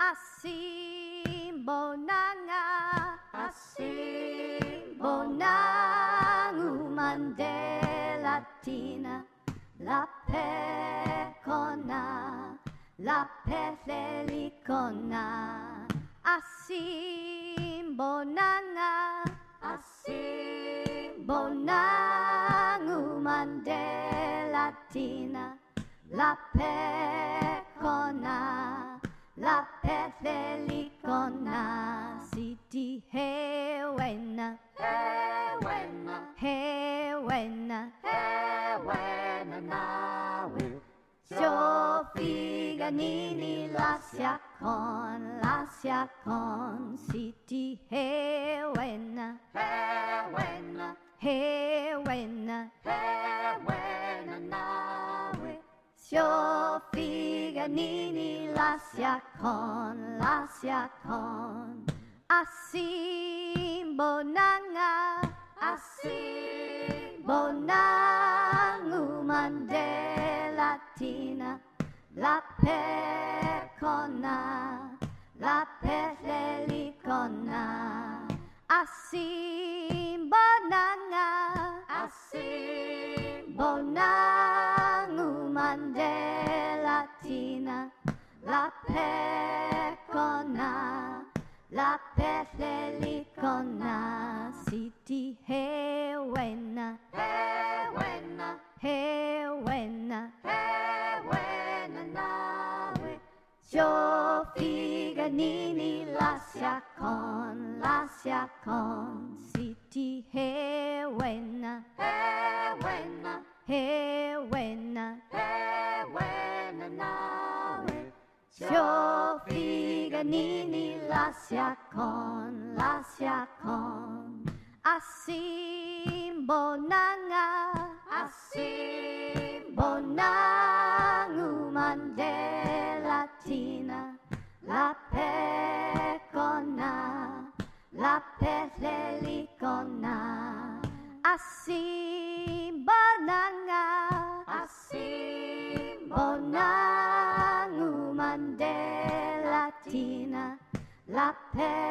Asimbonanga, asimbonang Mandelatina, la pecona, la pelelicona. Asimbonanga, asimbonang Mandelatina, la pecona, la pelelicona. Siti hewena, hewena, hewena, hewena nawe. Sofiga nini lascia con. Siti hewena, hewena, hewena, hewena nawe. Sofiga nini lascia con. Asimbonanga, asimbonang Mandelatina, la pecona, la pelelicona. Asimbonanga, asimbonang Mandelatina, la pecona, la pelelicona. Siti hewena, hewena, hewena, hewena nawe. Sofiga nini lascia con. Siti hewena, hewena, hewena, hewena nawe. Sofiga nini lascia con. Asimbonanga, asimbonang Mandelatina, la pecona, la pelelicona. Asimbonanga, asimbonang Mandelatina, la pecona,